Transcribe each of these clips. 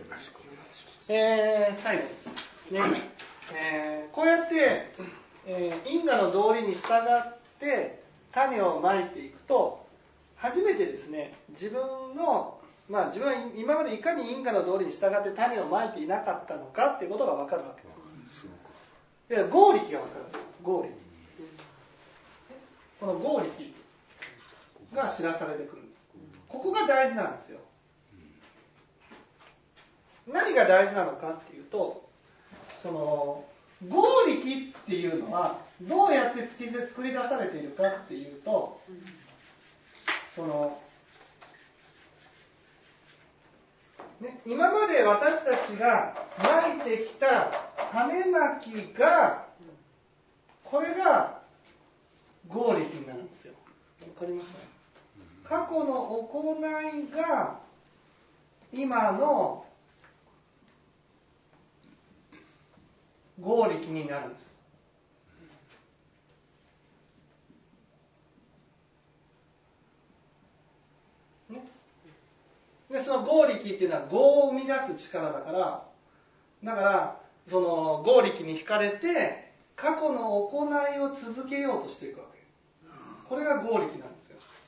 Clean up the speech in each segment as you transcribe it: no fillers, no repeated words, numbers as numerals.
最後ですね。こうやって、因果の道理に従って種をまいていくと、初めてですね、自分は今までいかに因果の道理に従って種をまいていなかったのかっていうことが分かるわけです。合力が分かるんです。合力。この合力が知らされてくるんです。ここが大事なんですよ。何が大事なのかっていうと、その合力っていうのはどうやって作り出されているかっていうと、今まで私たちがまいてきた種まきが、これが合力になるんですよ。わかりますか？過去の行いが今の合力になるんです。でその合力っていうのは業を生み出す力だから、その合力に惹かれて過去の行いを続けようとしていくわけ。これが合力なんですよ。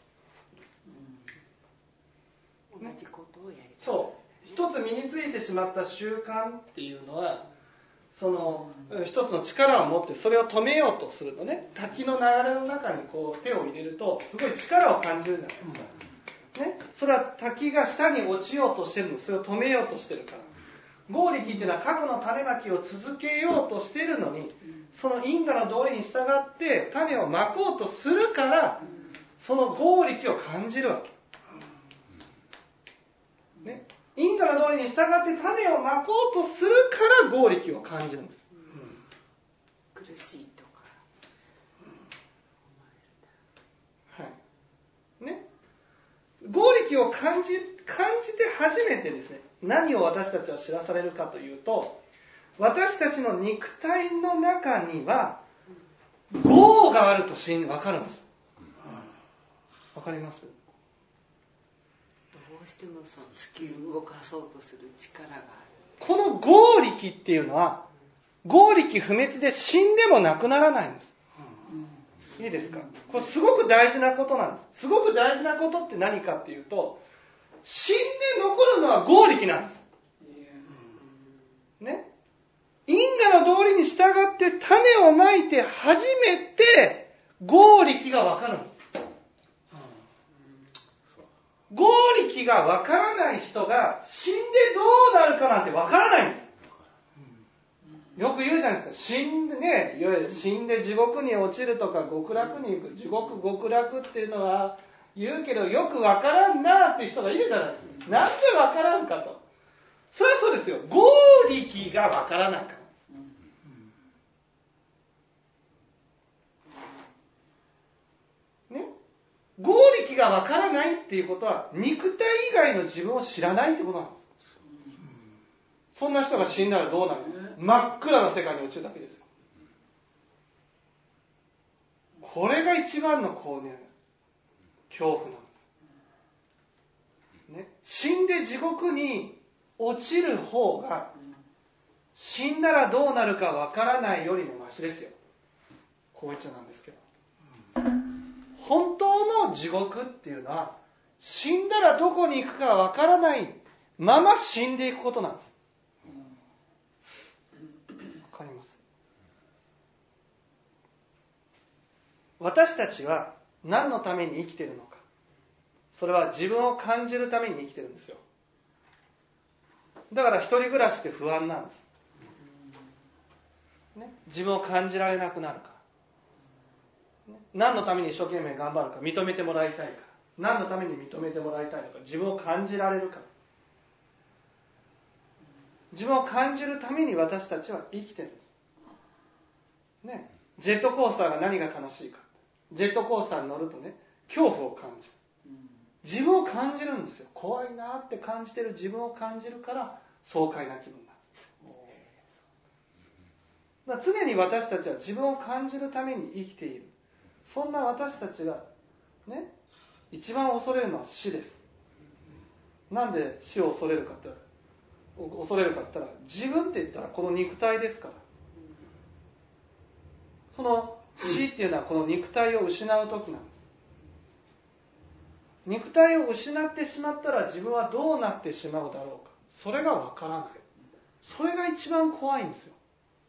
同じことをやりたい。 そう。一つ身についてしまった習慣っていうのは、その一つの力を持ってそれを止めようとするとね、滝の流れの中にこう手を入れるとすごい力を感じるじゃないですか。ね、それは滝が下に落ちようとしてるの、それを止めようとしてるから。合力っていうのは過去の種まきを続けようとしているのに、その因果の道理に従って種をまこうとするから、その合力を感じるわけ。ね、因果の道理に従って種をまこうとするから合力を感じるんです。 苦しいとか。 はい。ね。合力を感じて初めてですね、何を私たちは知らされるかというと、私たちの肉体の中には業があると分かるんです。わかります？ どうしても突き動かそうとする力がある。 この合力っていうのは合力不滅で死んでもなくならないんです。いいですか？これすごく大事なことなんです。すごく大事なことって何かっていうと、死んで残るのは合力なんです。ね。因果の道理に従って種をまいて初めて合力がわかるんです。合力がわからない人が死んでどうなるかなんてわからないんです。よく言うじゃないですか。死んで地獄に落ちるとか極楽に行く。地獄極楽っていうのは言うけどよくわからんなっていう人がいるじゃないですか。なんでわからんかと。それはそうですよ。合力がわからないから。ね。合力がわからないっていうことは肉体以外の自分を知らないってことなんです。そんな人が死んだらどうなるんですか？真っ暗な世界に落ちるだけですよ。これが一番の恐怖なんです。ね、死んで地獄に落ちる方が死んだらどうなるかわからないよりもマシですよ。こう言っちゃなんですけど。本当の地獄っていうのは死んだらどこに行くかわからないまま死んでいくことなんです。わかります？私たちは何のために生きているのか。それは自分を感じるために生きてるんですよ。だから一人暮らしって不安なんです。ね、自分を感じられなくなるから。ね、何のために一生懸命頑張るか、認めてもらいたいから。何のために認めてもらいたいのか、自分を感じられるから。自分を感じるために私たちは生きてるんです。ね、ジェットコースターが何が楽しいか。ジェットコースターに乗るとね、恐怖を感じる。自分を感じるんですよ。怖いなって感じてる自分を感じるから爽快な気分になる。だから常に私たちは自分を感じるために生きている。そんな私たちがね、一番恐れるのは死です。なんで死を恐れるかって恐れるかって言ったら、自分って言ったらこの肉体ですから。その死っていうのはこの肉体を失う時なんです。肉体を失ってしまったら自分はどうなってしまうだろうか。それがわからない。それが一番怖いんですよ。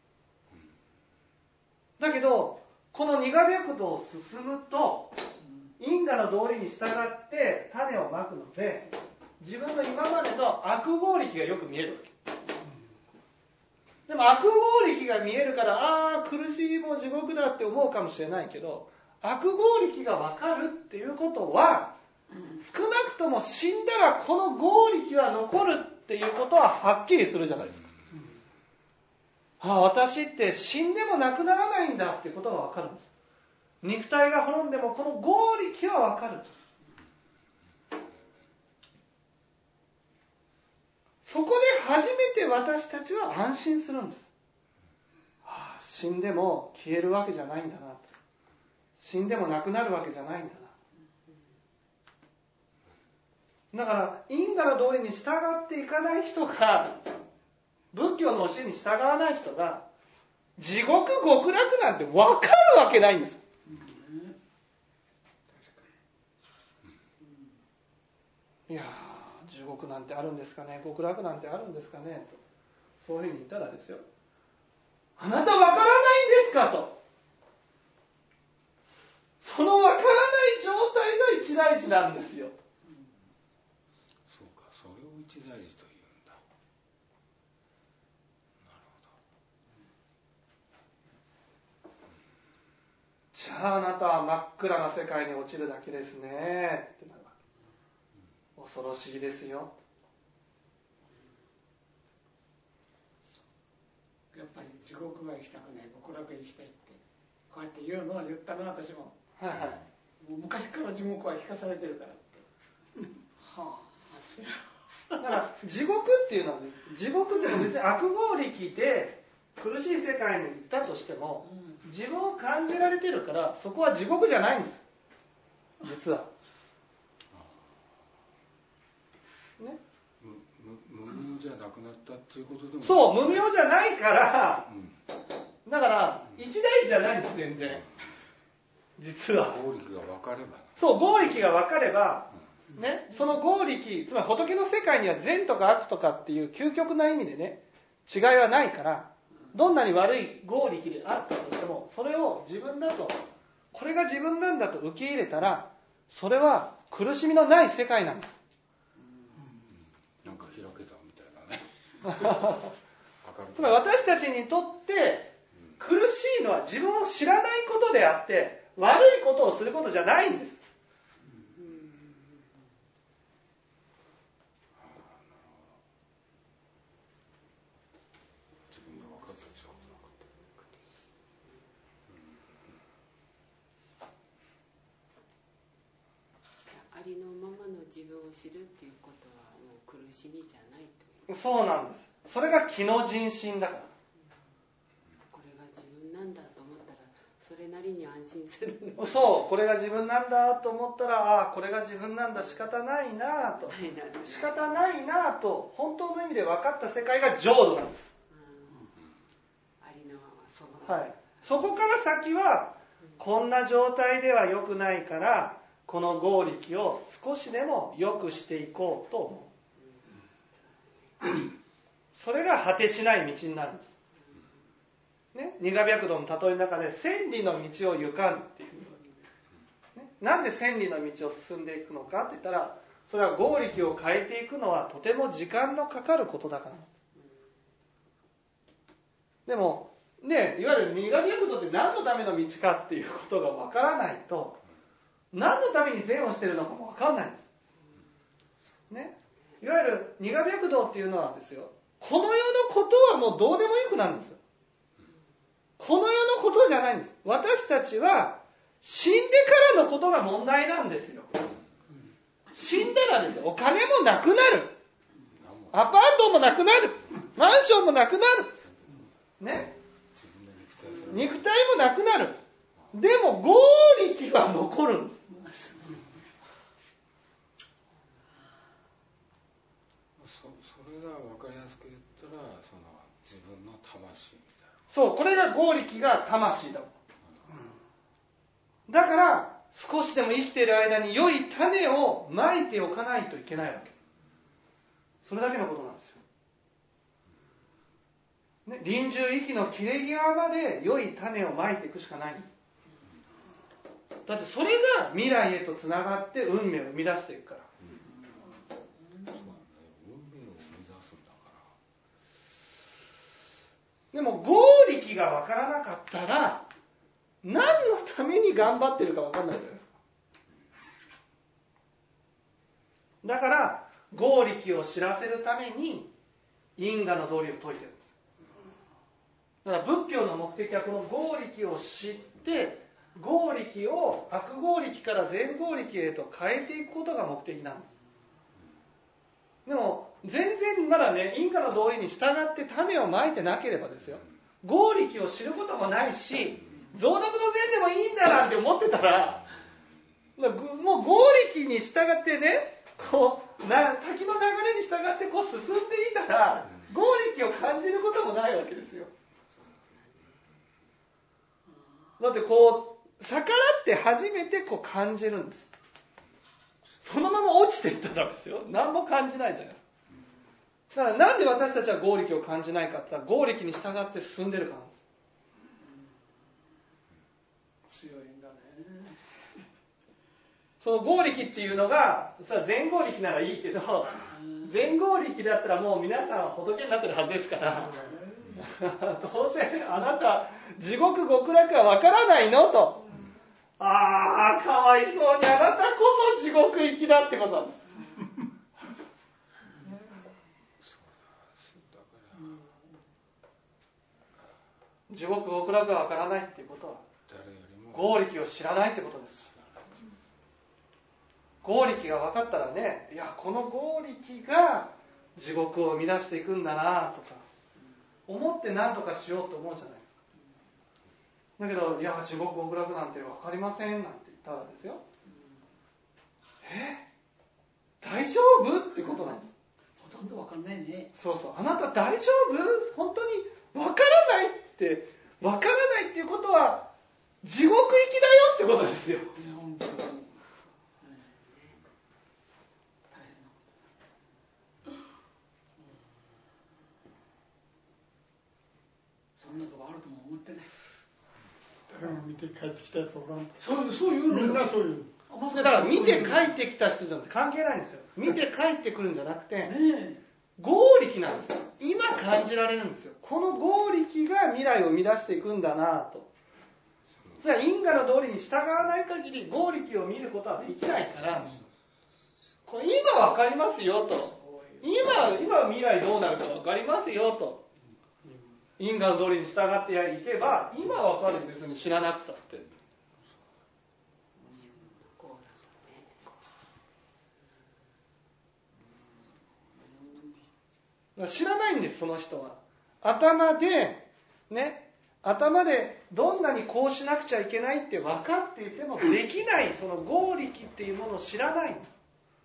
だけど、この二河白道を進むと、因果の道理に従って種をまくので、自分の今までの悪業力がよく見えるわけ。でも悪業力が見えるから、苦しいもう地獄だって思うかもしれないけど、悪業力が分かるっていうことは、少なくとも死んだらこの業力は残るっていうことははっきりするじゃないですか。私って死んでもなくならないんだっていうことが分かるんです。肉体が滅んでもこの業力は分かると。そこで初めて私たちは安心するんです。死んでも消えるわけじゃないんだな。死んでもなくなるわけじゃないんだな。だから因果の道理に従っていかない人が、仏教の教えに従わない人が、地獄極楽なんて分かるわけないんです。いやー、地獄なんてあるんですかね、極楽なんてあるんですかねと、そういうふうに言ったらですよ、あなた分からないんですかと。その分からない状態が一大事なんですよ。 そうか、それを一大事というんだ。なるほど。 じゃああなたは真っ暗な世界に落ちるだけですねってなるわけ。恐ろしいですよ。 やっぱり地獄は行きたくない、極楽へ行きたいってこうやって言うのは言ったな、私も。 はいはい。 もう昔から地獄は聞かされてるからって。はだから地獄っていうのは、地獄っていうのは別に悪業力で苦しい世界に行ったとしても、自分を感じられてるから、そこは地獄じゃないんです。実は。ね。 無明じゃなくなったっていうことでも。 そう、無明じゃないから、だから一大事じゃないんです、全然。実は。 業力が分かれば。 そう、業力が分かれば、ね、その業力、つまり仏の世界には善とか悪とかっていう究極な意味でね、違いはないから、どんなに悪い業力であったとしても、それを自分だと、これが自分なんだと受け入れたら、それは苦しみのない世界なんです。 なんか開けたみたいなね。 つまり私たちにとって苦しいのは自分を知らないことであって、悪いことをすることじゃないんです。 自分が分かったってことなかった。 ありのままの自分を知るっていうことはもう苦しみじゃないという。 そうなんです。それが気の人心だから。 これが自分なんだと思ったらそれなりに安心する。 そう、これが自分なんだと思ったら、これが自分なんだ、仕方ないなと、仕方ないなと本当の意味で分かった世界が浄土なんです。 ありのままその。 はい。そこから先はこんな状態では良くないから、この業力を少しでも良くしていこうと思う。それが果てしない道になるんです。ね、二河白道の例えの中で千里の道を行かんっていう、ね、なんで千里の道を進んでいくのかって言ったら、それは業力を変えていくのはとても時間のかかることだから。でもね、いわゆる二河白道って何のための道かっていうことがわからないと、何のために善をしているのかもわからないんです。ね、いわゆる二河白道っていうのはですよ、この世のことはもうどうでもよくなるんですよ。この世のことじゃないんです。私たちは死んでからのことが問題なんですよ。死んだらですよ、お金もなくなる。アパートもなくなる。マンションもなくなる。ね。肉体もなくなる。でも業力は残るんです。 それれが分かりやすく言ったらその自分の魂みたいな。 そう、これが合力が魂だもん。だから少しでも生きている間に良い種をまいておかないといけないわけ。それだけのことなんですよ。ね、臨終息の切れ際まで良い種をまいていくしかないんです。だってそれが未来へとつながって運命を生み出していくから。 そうだね、運命を生み出すんだから。 でも合力が分からなかったら何のために頑張ってるか分かんないじゃないですか。だから合力を知らせるために因果の道理を説いてるんです。だから仏教の目的はこの合力を知って合力を悪合力から善合力へと変えていくことが目的なんです。でも全然まだね、因果の道理に従って種をまいてなければですよ、合力を知ることもないし、増徳の善でもいいんだなんて思ってたら、もう合力に従ってね、こう滝の流れに従ってこう進んでいたら合力を感じることもないわけですよ。だってこう逆らって初めてこう感じるんです。そのまま落ちていったらですよ、何も感じないじゃないですか。だからなんで私たちは合力を感じないかって言ったら、合力に従って進んでるからなんです。 強いんだね。 その合力っていうのが善合力ならいいけど、善合力だったらもう皆さんは仏になってるはずですから当然あなた地獄極楽は分からないのと、ああかわいそうに、あなたこそ地獄行きだってことなんです。地獄極楽が分からないっていうことは合力を知らないってことです。合力が分かったらね、いやこの合力が地獄を生み出していくんだなとか思って何とかしようと思うじゃないですか。だけどいや地獄極楽なんて分かりませんなんて言ったらですよ、大丈夫ってことなんです。 ほとんど分かんないね。 そうそう、あなた大丈夫、本当に分からないっていうことは地獄行きだよってことですよ。 本当に大変なこと。そんなとこあるとも思ってない。 誰も見て帰ってきたやつおらんと。 そういうのみんなそういう。 だから見て帰ってきた人じゃなくて関係ないんですよ。見て帰ってくるんじゃなくて、合力なんですよ。今感じられるんですよ。この合力が未来を生み出していくんだなと。それは因果の道理に従わない限り合力を見ることはできないから、これ今分かりますよと。今未来どうなるか分かりますよと。因果の道理に従っていけば今分かる、別に知らなくたって。知らないんです、その人は。頭でどんなにこうしなくちゃいけないって分かっていてもできない、その合力っていうものを知らないんです。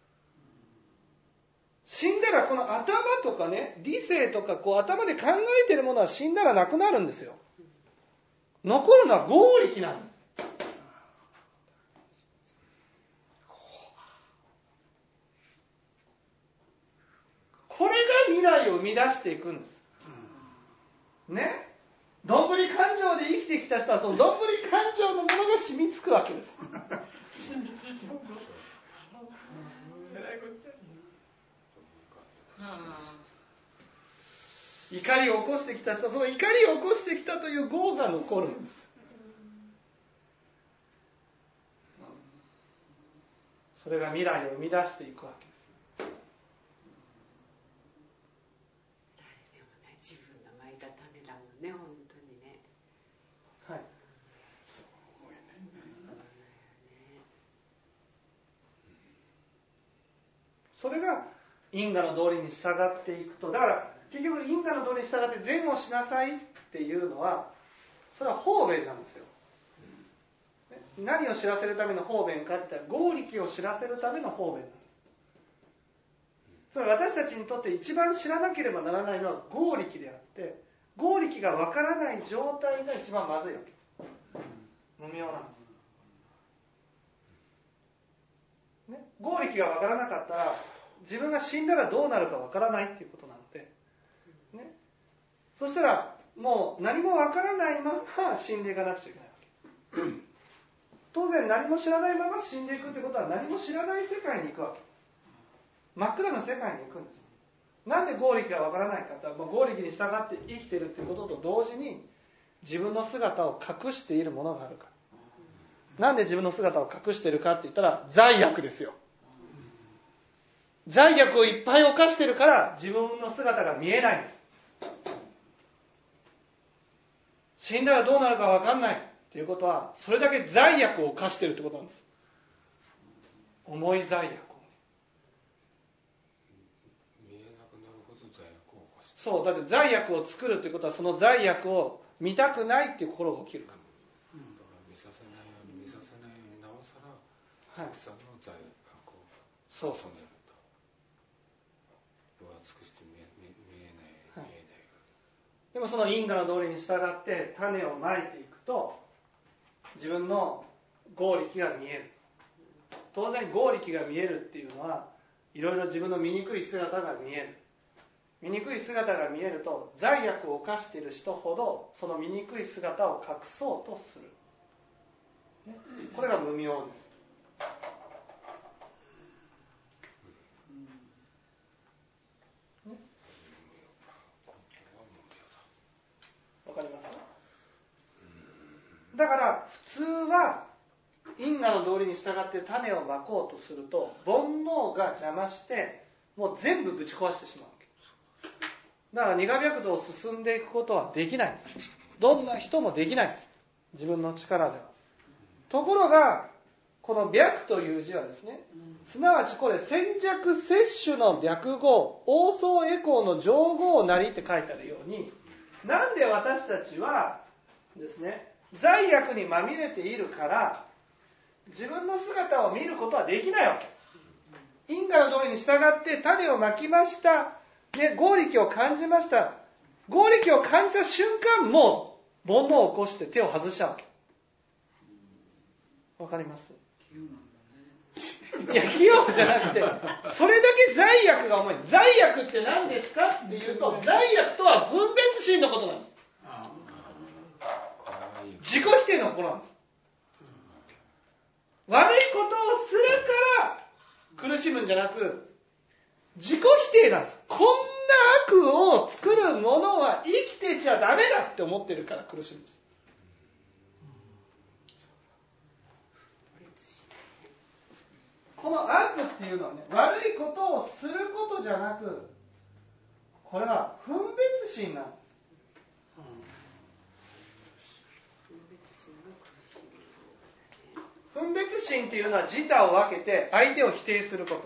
死んだらこの頭とかね、理性とかこう頭で考えているものは死んだらなくなるんですよ。残るのは合力なんです。これが未来を生み出していくんです。ね。どんぶり勘定で生きてきた人はそのどんぶり勘定のものが染みつくわけです。 染みついちゃう。 怒りを起こしてきた人はその怒りを起こしてきたという業が残るんです。それが未来を生み出していくわけです。 誰でもね、自分がまいた種だもんね、本当にね。 はい。 そう思えないんだな。 それが因果の道理に従っていくと、だから結局因果の道理に従って善をしなさいっていうのは、それは方便なんですよ。何を知らせるための方便かって言ったら合力を知らせるための方便なんです。 つまり私たちにとって一番知らなければならないのは合力であって、合力がわからない状態が一番まずいわけ。無明なんです、ね、合力がわからなかったら自分が死んだらどうなるかわからないっていうことなので、ね、そしたらもう何もわからないまま死んでいかなくちゃいけないわけ。当然何も知らないまま死んでいくってことは何も知らない世界に行くわけ。真っ暗な世界に行くんです。なんで合力がわからないかというと、合力に従って生きているということと同時に自分の姿を隠しているものがあるから。なんで自分の姿を隠しているかって言ったら罪悪ですよ。罪悪をいっぱい犯しているから自分の姿が見えないんです。死んだらどうなるかわかんないということはそれだけ罪悪を犯しているということなんです。重い罪悪を。そうだって罪悪を作るということはその罪悪を見たくないっていう心が起きるから。 見させないようになおさら、たくさんの罪悪をそう染めると。分厚くして見えない。 でもその因果の道理に従って種をまいていくと自分の合力が見える。当然合力が見えるっていうのはいろいろ自分の醜い姿が見える。醜い姿が見えると罪悪を犯している人ほどその醜い姿を隠そうとする、ね、これが無明です。わかります？だから普通は因果の道理に従って種をまこうとすると煩悩が邪魔してもう全部ぶち壊してしまうわけ。だから二河白道を進んでいくことはできない。どんな人もできない。自分の力では。ところがこの白という字はですね、すなわちこれ先弱摂取の白号、王相エコーの上号なりって書いてあるように、なんで私たちはですね、罪悪にまみれているから自分の姿を見ることはできないわけ。因果の道理に従って種をまきました。ね、合力を感じました。合力を感じた瞬間、もう煩悩を起こして手を外しちゃうわけ。わかります？いや、器用じゃなくて、それだけ罪悪が重い。罪悪って何ですかっていうと、罪悪とは分別心のことなんです。自己否定の心なんです。悪いことをするから苦しむんじゃなく、自己否定なんです。こんな悪を作る者は生きてちゃダメだって思ってるから苦しむんです。この悪っていうのはね、悪いことをすることじゃなく、これは分別心なんです。分別心っていうのは自他を分けて相手を否定すること。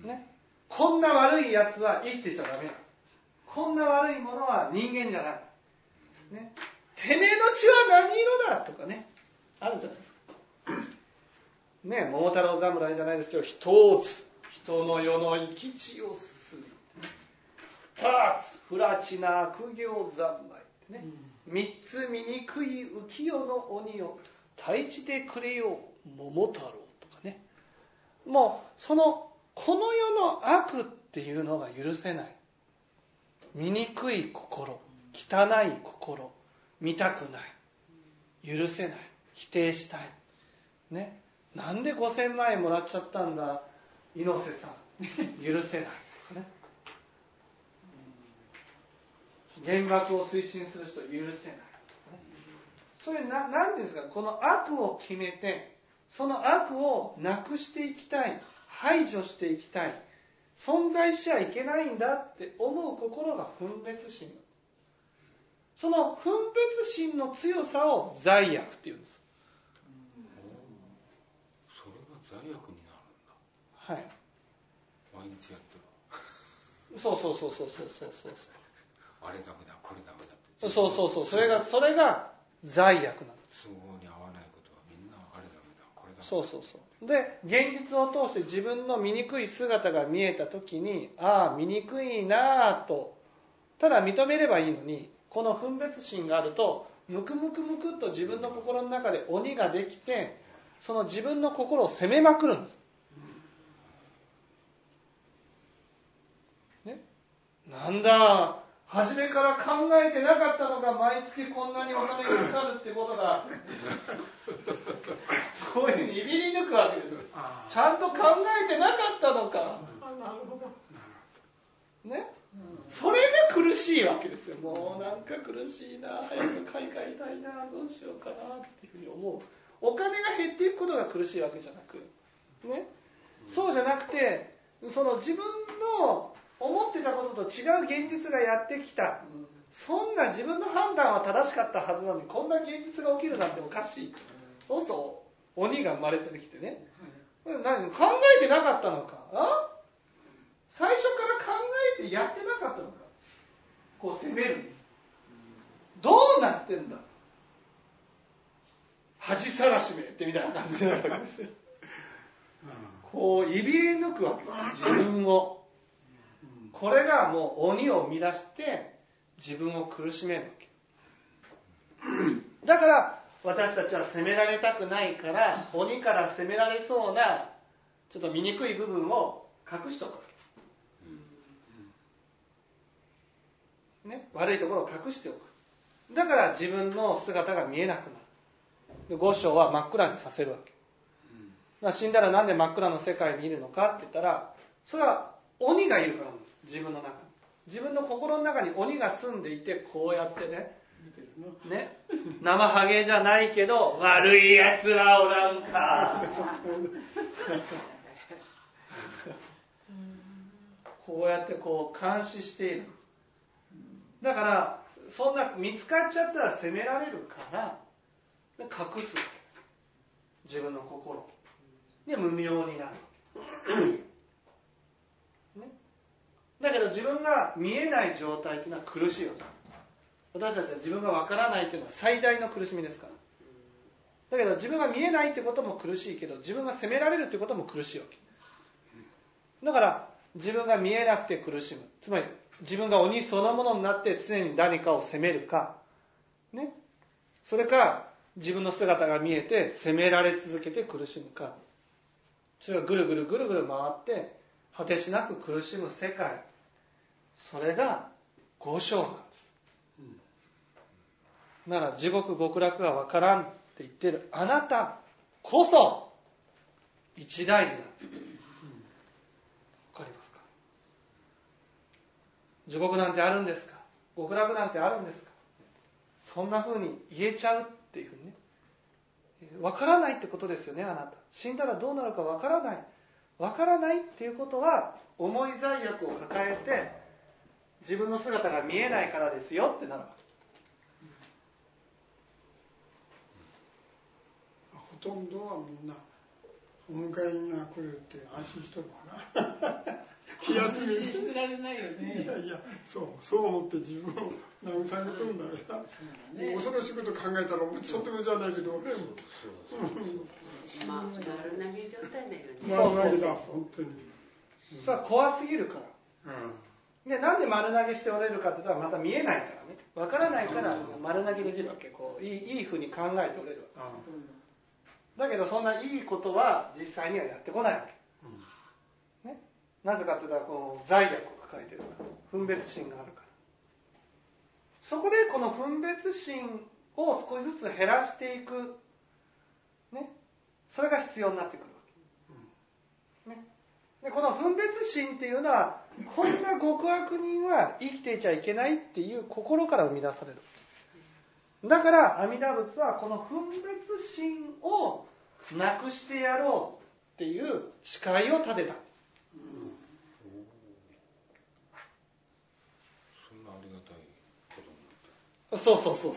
ね。こんな悪いやつは生きてちゃダメだ。こんな悪いものは人間じゃない。ね。てめえの血は何色だとかね。あるじゃないですか。ね、桃太郎侍じゃないですけど、一つ、人の世の生き地をすり。二つ、不埒な悪行三昧。ね。三つ、醜い浮世の鬼を退治てくれよ桃太郎とかね。もうこの世の悪っていうのが許せない。醜い心、汚い心、見たくない、許せない、否定したいね。なんで5000万円もらっちゃったんだ猪瀬さん、許せないとかね。原爆を推進する人許せない。そういうなんていうんですか、この悪を決めてその悪をなくしていきたい、排除していきたい、存在しちゃいけないんだって思う心が分別心。その分別心の強さを罪悪っていうんです。 それが罪悪になるんだ。 はい。 毎日やってる。 そう。 あれダメだ、これダメだって。 そう。それが罪悪なんです。 都合に合わないことはみんなあれダメだ、これダメだ。 そうそうそう。で、現実を通して自分の醜い姿が見えたときに、ああ、醜いなぁと、ただ認めればいいのに、この分別心があると、むくむくむくっと自分の心の中で鬼ができて、その自分の心を責めまくるんです。ね、なんだ、初めから考えてなかったのが毎月こんなにお金がかかるってことがこういうふうにいびり抜くわけです。ちゃんと考えてなかったのか。 なるほど。 ね、それが苦しいわけですよ。もうなんか苦しいな、早く買い替えたいな、どうしようかなっていうふうに思う。お金が減っていくことが苦しいわけじゃなく、ね、そうじゃなくて、その自分の思ってたことと違う現実がやってきた。そんな自分の判断は正しかったはずなのに、こんな現実が起きるなんておかしい。そうそう、鬼が生まれてきてね。何、考えてなかったのか。最初から考えてやってなかったのか。こう責めるんです。どうなってんだ。恥さらしめってみたいな感じになるわけですよ。こういびり抜くわけですよ、自分を。これがもう鬼を生み出して自分を苦しめるわけ。だから私たちは責められたくないから、鬼から責められそうなちょっと醜い部分を隠しとくわけ、ね、悪いところを隠しておく。だから自分の姿が見えなくなる。で、五章は真っ暗にさせるわけ。だから死んだらなんで真っ暗の世界にいるのかって言ったら、それは鬼がいるからなんです。自分の中に、自分の心の中に鬼が住んでいて、こうやってね、生ハゲじゃないけど悪いやつはおらんかこうやってこう監視している。だからそんな見つかっちゃったら責められるから隠すわけです。自分の心で無明になる、ね、だけど自分が見えない状態というのは苦しいわけ。私たちは自分がわからないというのは最大の苦しみですから。だけど自分が見えないってことも苦しいけど、自分が責められるってことも苦しいわけ。だから自分が見えなくて苦しむ、つまり自分が鬼そのものになって常に何かを責めるか、ね、それか自分の姿が見えて責められ続けて苦しむか、それがぐるぐるぐるぐる回って果てしなく苦しむ世界、それが五章なんです。なら地獄極楽がわからんって言ってるあなたこそ一大事なんです。わかりますか。地獄なんてあるんですか、極楽なんてあるんですか、そんな風に言えちゃうっていうふうにね、わからないってことですよね。あなた死んだらどうなるかわからない、わからないっていうことは重い罪悪を抱えて自分の姿が見えないからですよってなるわけ。 ほとんどはみんなお迎えが来るって安心しとるかな気休めしてられないよね。 いやいや、そう思って自分を慰めとるんだけど、ね、恐ろしいこと考えたらもうとてもじゃないけど俺もまあ丸投げ状態だよね。 丸投げだ本当に。 それは怖すぎるから、でなんで丸投げしておれるかって言ったら、また見えないからね、わからないから丸投げできるわけ。こういい風に考えておれるわけ。だけどそんないいことは実際にはやってこないわけ、ね、なぜかというとこの罪悪を抱えているから、分別心があるから。そこでこの分別心を少しずつ減らしていく、ね、それが必要になってくるわけ、ね、でこの分別心っていうのは、こんな極悪人は生きていちゃいけないっていう心から生み出される。だから阿弥陀仏はこの分別心をなくしてやろうっていう誓いを立てたんです。 そんなありがたいことになった。 そう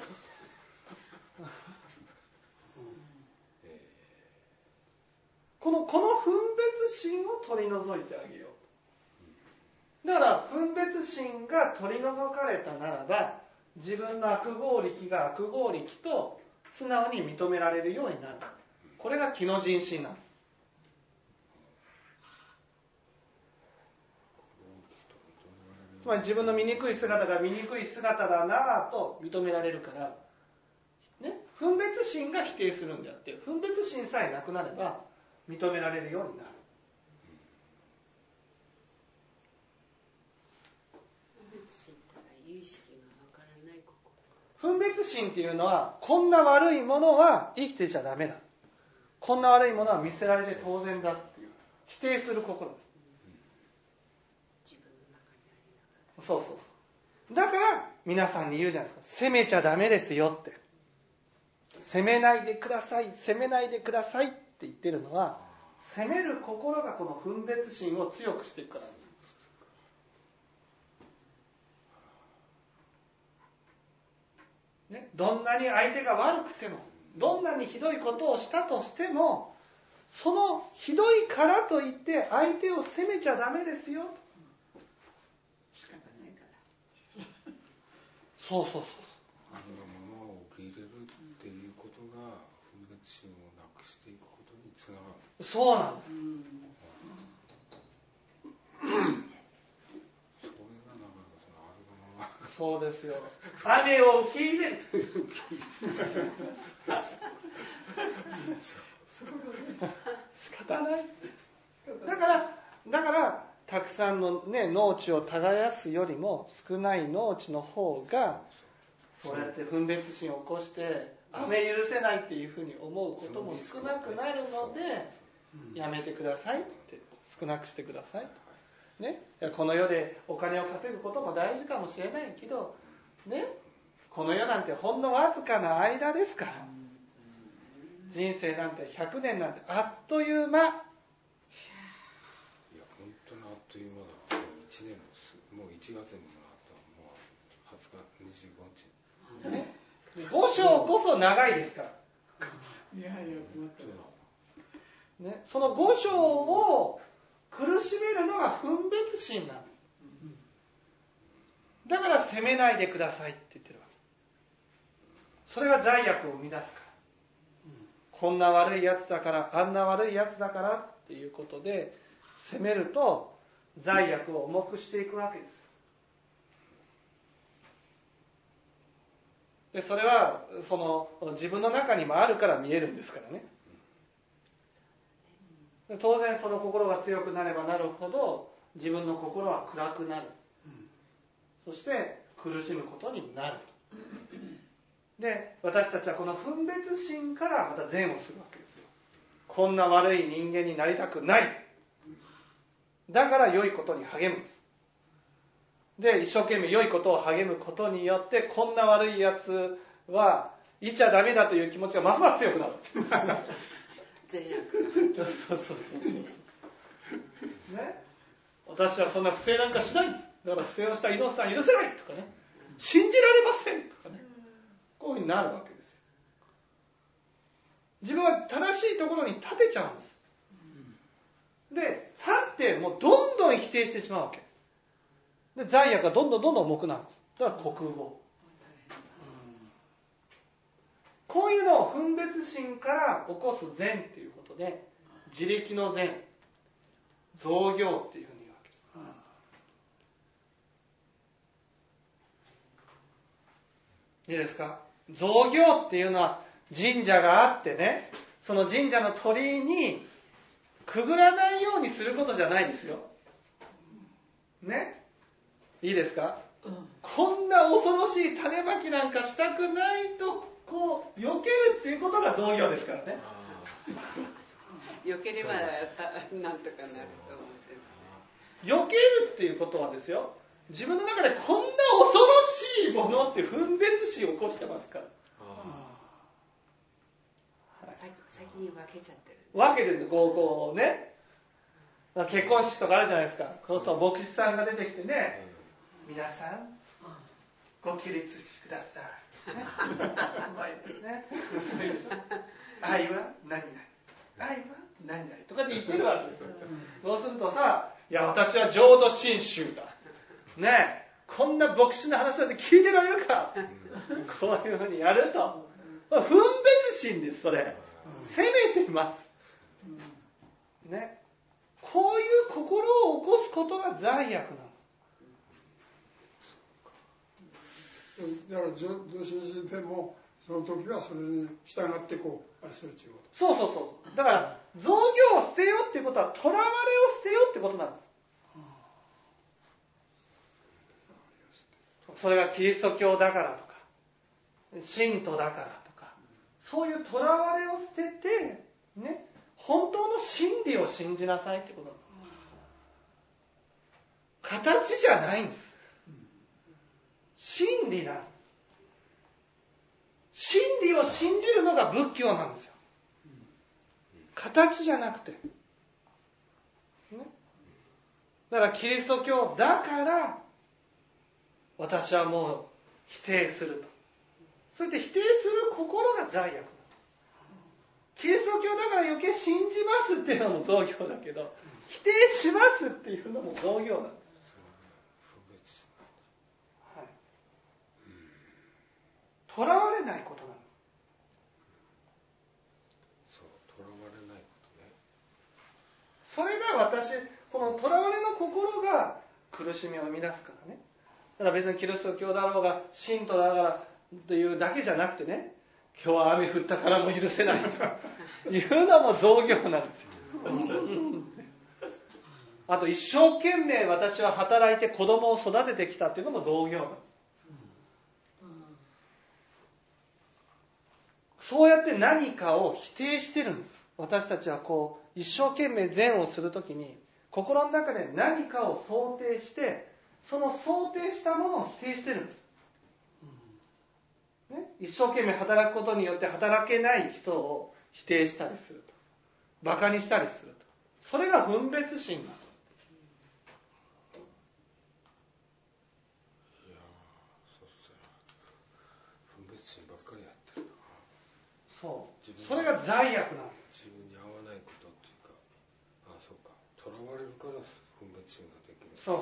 この分別心を取り除いてあげよう。だから分別心が取り除かれたならば、自分の悪業力が悪業力と素直に認められるようになる。 これが気の人心なんです。つまり自分の醜い姿が醜い姿だなぁと認められるから、ね、分別心が否定するんであって、分別心さえなくなれば認められるようになる。分別心っていうのは、こんな悪いものは生きてちゃダメだ、こんな悪いものは見せられて当然だっていう否定する心です。そうそうそう。だから皆さんに言うじゃないですか、責めちゃダメですよって。責めないでください、責めないでくださいって言ってるのは、責める心がこの分別心を強くしていくからです。ね、どんなに相手が悪くても、どんなにひどいことをしたとしても、そのひどいからといって相手を責めちゃダメですよ。 仕方ないから。 そうそうそう。 ありのままを受け入れるっていうことが分別心をなくしていくことにつながる。 そうなんです。 それがなかなかそのあるがまま。 そうですよ。雨を受け入れる。仕方ない。だからたくさんのね農地を耕すよりも少ない農地の方がそうやって分別心を起こして雨許せないっていうふうに思うことも少なくなるので、やめてくださいって、少なくしてくださいと、ね、この世でお金を稼ぐことも大事かもしれないけどね、この世なんてほんのわずかな間ですから、人生なんて100年なんてあっという間。 いや本当にあっという間だ。1年もう1月にもなったらもう20日25日、 ね、5章こそ長いですから。 いやいや困ったね、その5章を苦しめるのが分別心なんです。だから責めないでくださいって言ってるわけ。それが罪悪を生み出すから。こんな悪いやつだから、あんな悪いやつだからっていうことで責めると罪悪を重くしていくわけです。でそれはその自分の中にもあるから見えるんですからね。当然その心が強くなればなるほど自分の心は暗くなる。そして苦しむことになると。で私たちはこの分別心からまた善をするわけですよ。こんな悪い人間になりたくない。だから良いことに励むんです。で一生懸命良いことを励むことによってこんな悪いやつはいちゃダメだという気持ちがますます強くなる。 善悪。 そうね、私はそんな不正なんかしない。だから不正をした猪瀬さん許せないとかね、信じられませんとかね、こういうふうになるわけですよ。自分は正しいところに立てちゃうんです。で立ってもうどんどん否定してしまうわけで、罪悪がどんどん重くなるんです。だから国語、こういうのを分別心から起こす善っていうことで、自力の善、造業っていうふうに言うわけです。いいですか？造業っていうのは神社があってね、その神社の鳥居にくぐらないようにすることじゃないですよ。ね？いいですか？こんな恐ろしい種まきなんかしたくないとこう避けるっていうことが造業ですからね。 避ければなんとかなると思ってる。 避けるっていうことはですよ、自分の中でこんな恐ろしいものって分別心を起こしてますから。 先に分けちゃってる。 分けてるの、こうね、結婚式とかあるじゃないですか。そうすると牧師さんが出てきてね、皆さんご起立してください。ね、愛は何々、愛は何々とかって言ってるわけですよ。そうするとさ、いや私は浄土真宗だ。ね、こんな牧師の話だって聞いてられるか。そういうふうにやると、分別心ですそれ。 責めています。ね。こういう心を起こすことが罪悪なんです。 だから同心でもその時はそれに従ってこうあれするということ。そう。だから造業を捨てようっていうことは囚われを捨てようってことなんです。それがキリスト教だからとか信徒だからとかそういう囚われを捨ててね、本当の真理を信じなさいってことなんです。形じゃないんです。真理なんです。真理を信じるのが仏教なんですよ。形じゃなくて、ね、だからキリスト教だから私はもう否定すると。そうやって否定する心が罪悪なの。キリスト教だから余計信じますっていうのも造業だけど、否定しますっていうのも造業なんです。はい。囚われないことなんです。 そう、囚われないことね。 それがこの囚われの心が苦しみを生み出すからね。だから別にキリスト教だろうが信徒だからというだけじゃなくてね、今日は雨降ったからも許せないというのも造業なんですよ。あと一生懸命私は働いて子供を育ててきたっていうのも造業なんです。そうやって何かを否定してるんです。私たちはこう一生懸命善をするときに心の中で何かを想定してその想定したものを否定してるんです、ね、一生懸命働くことによって働けない人を否定したりすると、バカにしたりすると、それが分別心だと。 いやそしたら分別心ばっかりやってるな。 そうそれが罪悪なんです。 自分に合わないことっていうか、そうか、囚われるから分別心ができる。 そう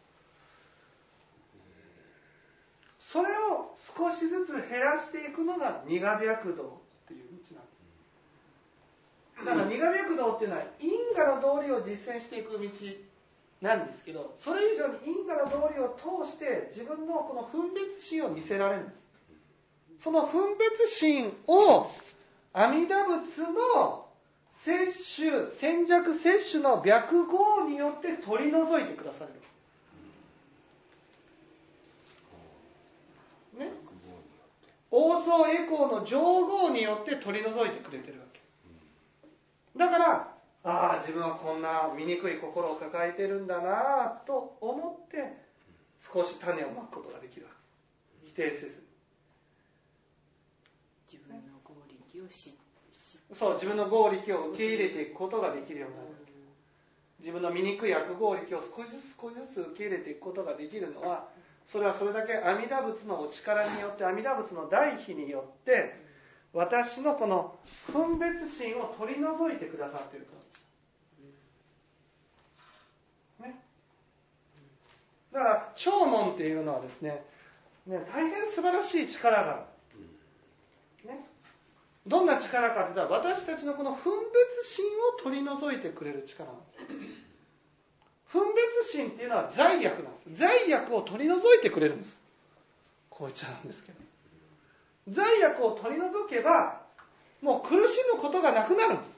それを少しずつ減らしていくのが二我白道っていう道なんです。だから二我白道っていうのは因果の道理を実践していく道なんですけど、それ以上に因果の道理を通して自分のこの分別心を見せられるんです。その分別心を阿弥陀仏の先着摂取の白毫によって取り除いてくださる。ね、王相栄光の上号によって取り除いてくれてるわけ。だから自分はこんな醜い心を抱えてるんだなと思って少し種をまくことができるわけ。否定せずに自分の合力をそう自分の合力を受け入れていくことができるようになるわけ。自分の醜い悪合力を少しずつ受け入れていくことができるのは、それはそれだけ阿弥陀仏のお力によって、阿弥陀仏の大悲によって私のこの分別心を取り除いてくださっているから、ね、だから聴聞っていうのはですね、大変素晴らしい力がある、ね、どんな力かというと、私たちのこの分別心を取り除いてくれる力なんです。分別心っていうのは罪悪なんです。罪悪を取り除いてくれるんです。こう言っちゃうんですけど、罪悪を取り除けばもう苦しむことがなくなるんです。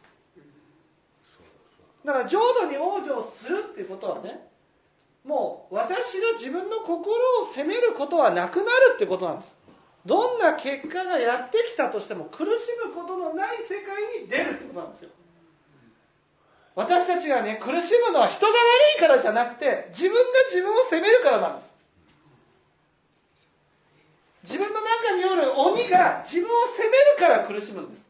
だから浄土に往生するっていうことはね、もう私が自分の心を責めることはなくなるってことなんです。どんな結果がやってきたとしても苦しむことのない世界に出るってことなんですよ。私たちがね、苦しむのは人が悪いからじゃなくて、自分が自分を責めるからなんです。自分の中におる鬼が自分を責めるから苦しむんです。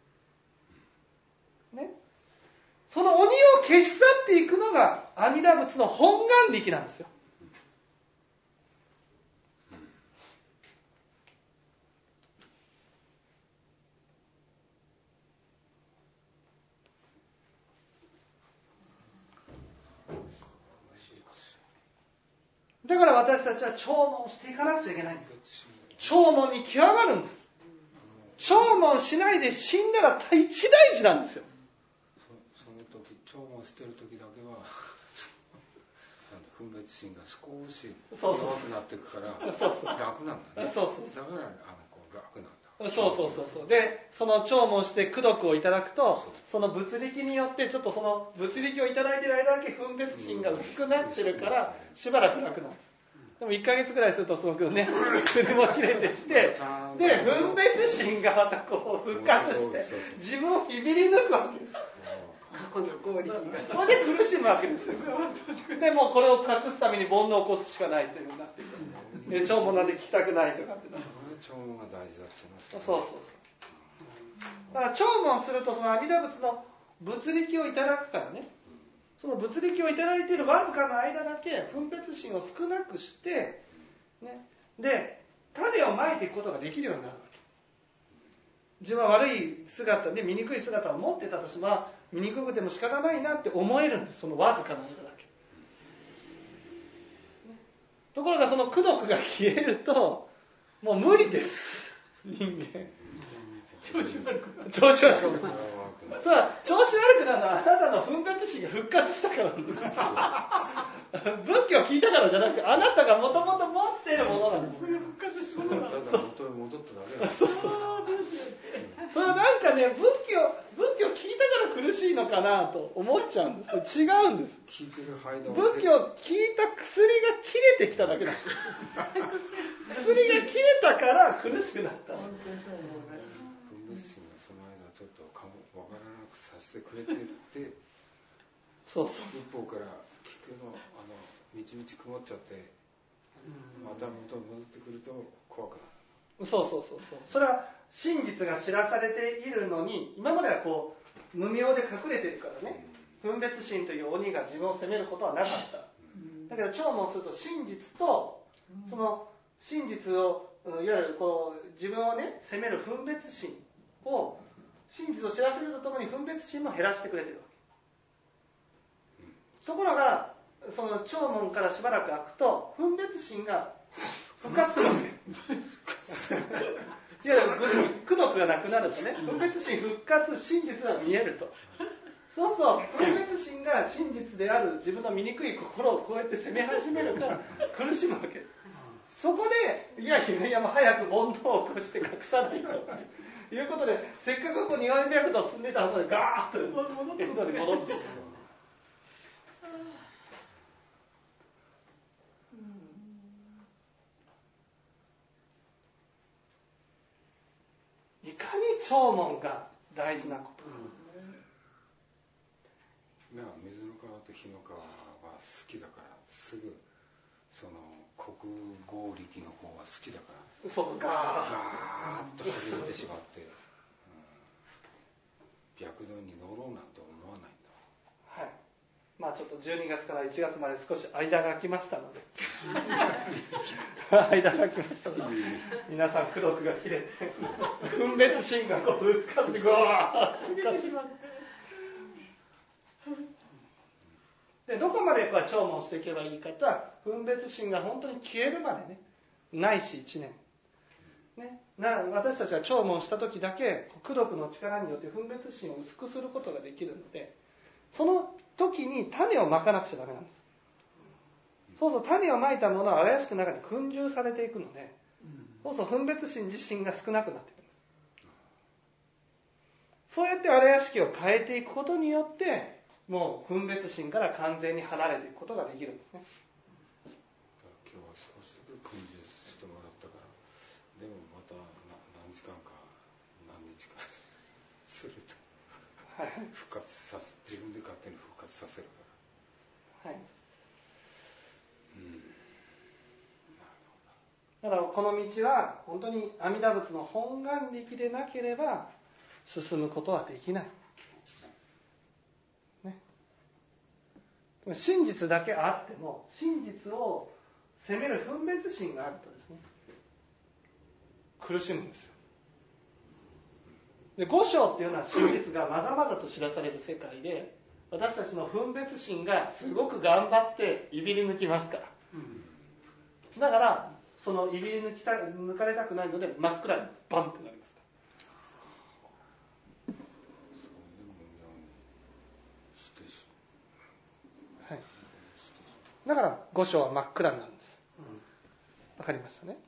ね。その鬼を消し去っていくのが阿弥陀仏の本願力なんですよ。だから私たちは聴聞をしていかなくちゃいけないんです。聴聞に極まるんです。 聴聞しないで死んだら一大事なんですよ。 その時聴聞してる時だけは分別心が少し弱くなっていくから楽なんだね。 そうそう。 だからこう楽なんだ。 そうで、その聴聞して功徳をいただくと、その物力によってちょっとその物力をいただいている間だけ分別心が薄くなってるからしばらく楽なんです。でも1ヶ月ぐらいするとそのね、薬も切れてきて、で分別心がまたこう復活して自分をひびり抜くわけです。 過去の合力がそれで苦しむわけですよ。でもうこれを隠すために煩悩を起こすしかないというふうになってきて、聴聞なんて聞きたくないとかってなって。 聴聞が大事だって言いますね。 そう。だから聴聞するとその阿弥陀仏の仏力をいただくからね、その仏力をいただいているわずかな間だけ分別心を少なくして、ね、で種をまいていくことができるようになるわけ。自分は悪い姿で醜い姿を持ってたとしても、醜くても仕方ないなって思えるんです。そのわずかな間だけ、ね、ところがその功徳が消えるともう無理です。人間調子悪くなる。調子悪くなる。それは調子悪くなるのはあなたの分別心が復活したからなんです。仏教を聞いたからじゃなくて、あなたがもともと持っているものなんです。 復活するただ元に戻っただけなんです。 それはなんかね、仏教聞いたから苦しいのかなと思っちゃうんです。違うんです。 聞いてる間仏教を聞いた薬が切れてきただけなんです。薬が切れたから苦しくなった。 分別心がその間ちょっとわからなくさせてくれてってそう一方から聞くのみちみち曇っちゃってまた元に戻ってくると怖くなる。 そう。それは真実が知らされているのに、今まではこう無明で隠れてるからね、分別心という鬼が自分を責めることはなかった。だけど聴聞すると真実とその真実をいわゆるこう自分をね責める分別心を真実を知らせるとともに分別心も減らしてくれてるわけ。ところがその聴聞からしばらく空くと分別心が復活するわけ。いわゆる功徳がなくなるとね、分別心復活、真実が見えると。そうすると分別心が真実である自分の醜い心をこうやって責め始めるから苦しむわけ。そこでいやもう早く煩悩を起こして隠さないということで、せっかくこう2割脈と進んでいたはずでガーッとエンドに戻っていく。いかに聴聞が大事なことか。 水の川と火の川は好きだからすぐその国合力の方は好きだからそうガーッと外れてしまって、白道に乗ろうなんて思わないんだ。 はい。まあちょっと12月から1月まで少し間が空きましたので間が空きましたので皆さん功徳が切れて分別心がこう復活でゴワーッと出てしまってでどこまでこう聴聞していけばいいかとは、分別心が本当に消えるまでね、ないし1年ね、私たちは聴聞した時だけ功徳の力によって分別心を薄くすることができるので、その時に種をまかなくちゃダメなんです。そうそう、種をまいたものは怪しく中で訓従されていくので、そうそう分別心自身が少なくなっていくんです。そうやって荒屋敷を変えていくことによってもう分別心から完全に離れていくことができるんですね。 今日は少し訓示してもらったから、でもまた何時間か何日かすると復活させ、自分で勝手に復活させるから。 はい。だからこの道は本当に阿弥陀仏の本願力でなければ進むことはできない。真実だけあっても真実を責める分別心があるとですね、苦しむんですよ。で五章っていうのは真実がまざまざと知らされる世界で、私たちの分別心がすごく頑張っていびり抜きますから、だからそのいびり抜かれたくないので真っ暗にバンってなりますかだから御所は真っ暗になるんです。わかりましたね。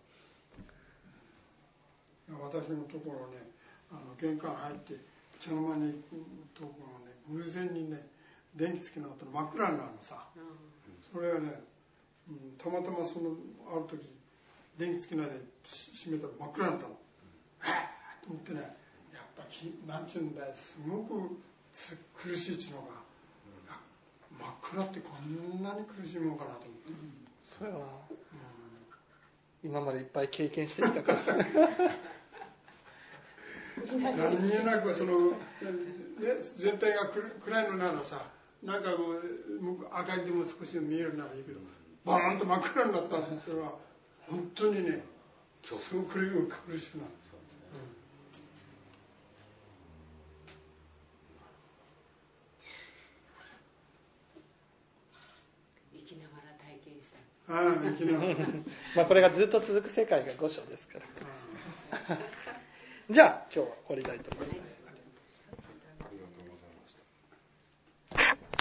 私のところね、玄関入って茶の間に行くところね、偶然にね電気つけなかったら真っ暗になるのさ、それはね、たまたまそのある時電気つけないで閉めたら真っ暗になったの。と思ってね、やっぱなんちゅうんだよ、すごく苦しいっちゅうのが、真っ暗ってこんなに苦しいもんかなと思って、 それは、今までいっぱい経験してきたから何気なくその、ね、全体が暗いのならさ、なんか明かりでも少し見えるならいいけど、バーンと真っ暗になったっていうのは本当にね、すごく苦しくなる。 生きながら体験した。 生きながらまあこれがずっと続く世界が御所ですからじゃあ今日は終わりたいと思います。